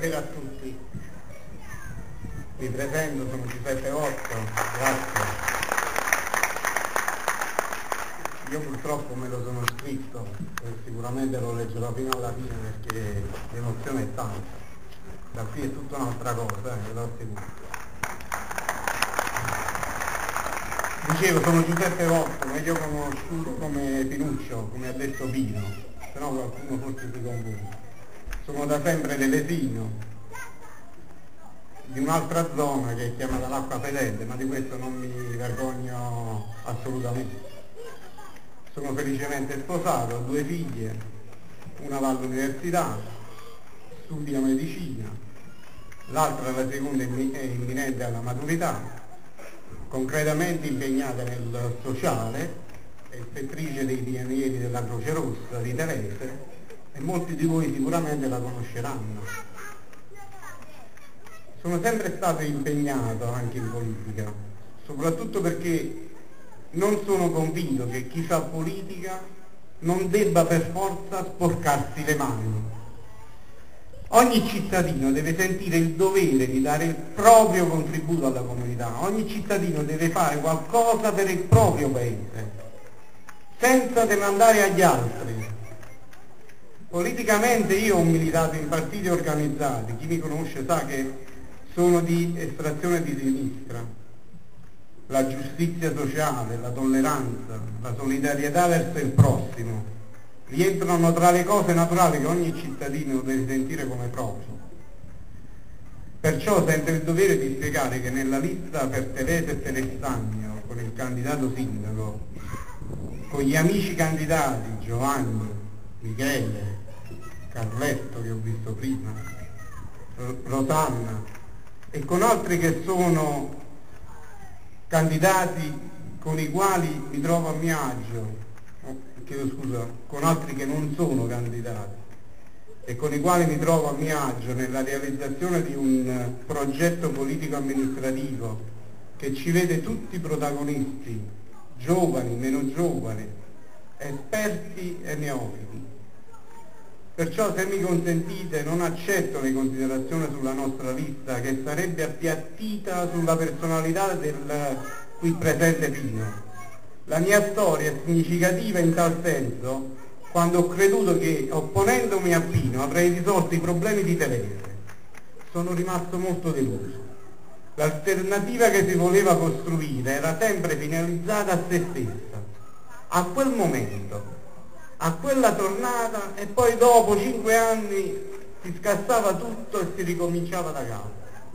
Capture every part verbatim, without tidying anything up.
Buonasera a tutti, mi presento, sono Giuseppe Otto, grazie. Io purtroppo me lo sono scritto e sicuramente lo leggerò fino alla fine perché l'emozione è tanta, da qui è tutta un'altra cosa, eh, ve lo assicuro. Dicevo, sono Giuseppe Otto, meglio conosciuto come Pinuccio, come ha detto Pino, però qualcuno forse si confonde. Sono da sempre dell'Esino, di un'altra zona che è chiamata l'Acqua Fedele, ma di questo non mi vergogno assolutamente. Sono felicemente sposato, ho due figlie, una va all'università, studia medicina, l'altra la seconda è imminente alla maturità, concretamente impegnata nel sociale, è ispettrice dei pionieri della Croce Rossa di Telese, e molti di voi sicuramente la conosceranno. Sono sempre stato impegnato anche in politica, soprattutto perché non sono convinto che chi fa politica non debba per forza sporcarsi le mani. Ogni cittadino deve sentire il dovere di dare il proprio contributo alla comunità, ogni cittadino deve fare qualcosa per il proprio paese, senza demandare agli altri. Politicamente io ho militato in partiti organizzati, chi mi conosce sa che sono di estrazione di sinistra. La giustizia sociale, la tolleranza, la solidarietà verso il prossimo rientrano tra le cose naturali che ogni cittadino deve sentire come proprio. Perciò sento il dovere di spiegare che nella lista per Telese e Telestagno, con il candidato sindaco, con gli amici candidati Giovanni, Michele, Carletto che ho visto prima, Rosanna e con altri che sono candidati con i quali mi trovo a mio agio, chiedo scusa, con altri che non sono candidati e con i quali mi trovo a mio agio nella realizzazione di un progetto politico-amministrativo che ci vede tutti protagonisti, giovani, meno giovani, esperti e neofiti. Perciò, se mi consentite, non accetto le considerazioni sulla nostra lista che sarebbe appiattita sulla personalità del qui presente Pino. La mia storia è significativa in tal senso quando ho creduto che, opponendomi a Pino, avrei risolto i problemi di Telese. Sono rimasto molto deluso. L'alternativa che si voleva costruire era sempre finalizzata a se stessa, a quel momento, a quella tornata, e poi dopo cinque anni si scassava tutto e si ricominciava da capo.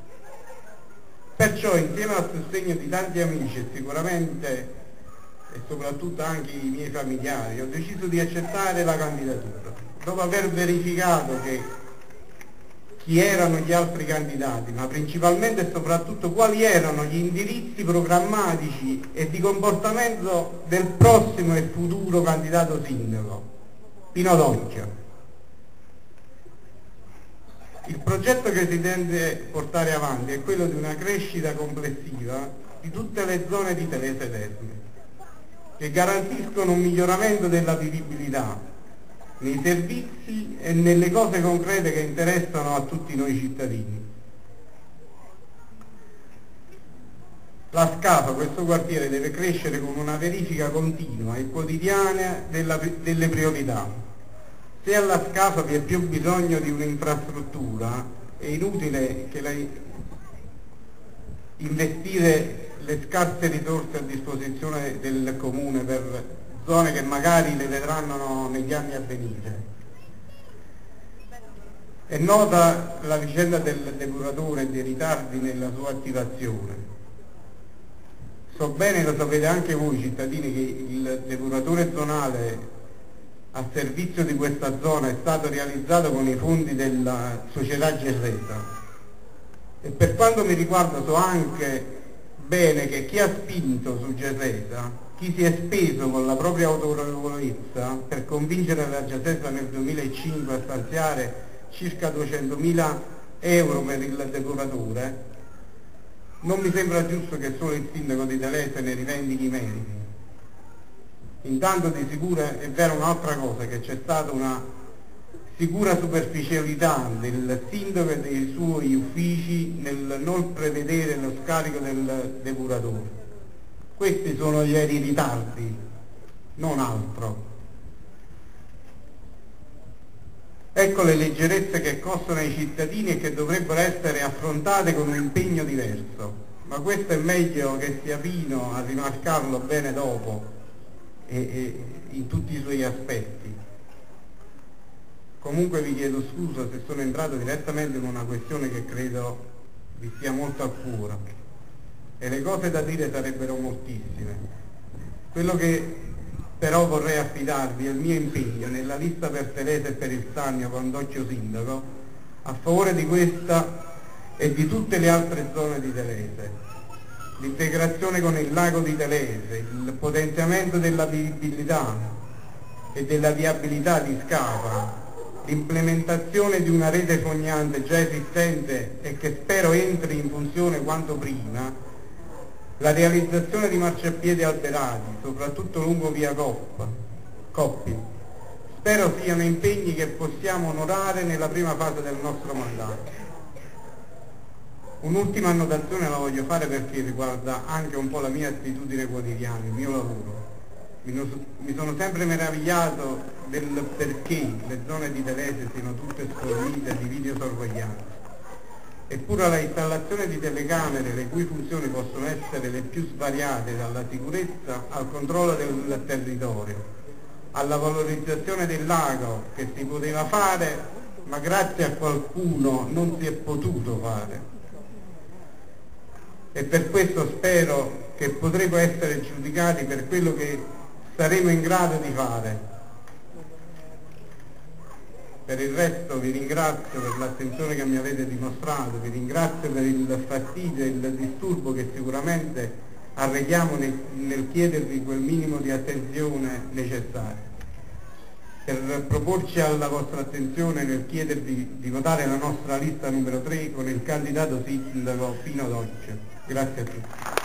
Perciò, insieme al sostegno di tanti amici e sicuramente e soprattutto anche i miei familiari, ho deciso di accettare la candidatura dopo aver verificato che chi erano gli altri candidati, ma principalmente e soprattutto quali erano gli indirizzi programmatici e di comportamento del prossimo e futuro candidato sindaco, Pino D'Onchia. Il progetto che si intende portare avanti è quello di una crescita complessiva di tutte le zone di Telese Terme, che garantiscono un miglioramento della vivibilità nei servizi e nelle cose concrete che interessano a tutti noi cittadini. La Scafa, questo quartiere, deve crescere con una verifica continua e quotidiana della, delle priorità. Se alla Scafa vi è più bisogno di un'infrastruttura, è inutile che la, investire le scarse risorse a disposizione del Comune per zone che magari le vedranno negli anni a venire. È nota la vicenda del depuratore e dei ritardi nella sua attivazione. So bene, lo sapete anche voi cittadini, che il depuratore zonale a servizio di questa zona è stato realizzato con i fondi della società Gerresa, e per quanto mi riguarda so anche bene che chi ha spinto su Gerresa, chi si è speso con la propria autorevolezza per convincere la Gerresa nel duemilacinque a stanziare circa duecentomila euro per il depuratore, non mi sembra giusto che solo il sindaco di Telese ne rivendichi i meriti. Intanto di sicuro è vera un'altra cosa, che c'è stata una sicura superficialità del sindaco e dei suoi uffici nel non prevedere lo scarico del depuratore. Questi sono gli veri ritardi, non altro. Ecco le leggerezze che costano ai cittadini e che dovrebbero essere affrontate con un impegno diverso, ma questo è meglio che sia Pino a rimarcarlo bene dopo e, e in tutti i suoi aspetti. Comunque vi chiedo scusa se sono entrato direttamente in una questione che credo vi stia molto a cuore e le cose da dire sarebbero moltissime. Quello che però vorrei affidarvi è il mio impegno nella lista per Telese e per il Sannio con Docchio Sindaco a favore di questa e di tutte le altre zone di Telese. L'integrazione con il lago di Telese, il potenziamento della vivibilità e della viabilità di Scapa, l'implementazione di una rete fognante già esistente e che spero entri in funzione quanto prima, la realizzazione di marciapiedi alberati, soprattutto lungo via Coppa, Coppi, spero siano impegni che possiamo onorare nella prima fase del nostro mandato. Un'ultima annotazione la voglio fare perché riguarda anche un po' la mia attitudine quotidiana, il mio lavoro. Mi sono sempre meravigliato del perché le zone di Telese siano tutte sfornite di videosorveglianza. Eppure la installazione di telecamere, le cui funzioni possono essere le più svariate, dalla sicurezza al controllo del territorio, alla valorizzazione del lago che si poteva fare, ma grazie a qualcuno non si è potuto fare. E per questo spero che potremo essere giudicati per quello che saremo in grado di fare. Per il resto vi ringrazio per l'attenzione che mi avete dimostrato, vi ringrazio per il fastidio e il disturbo che sicuramente arrechiamo nel, nel chiedervi quel minimo di attenzione necessaria. Per proporci alla vostra attenzione nel chiedervi di votare la nostra lista numero tre con il candidato sindaco Pino Docchio. Grazie a tutti.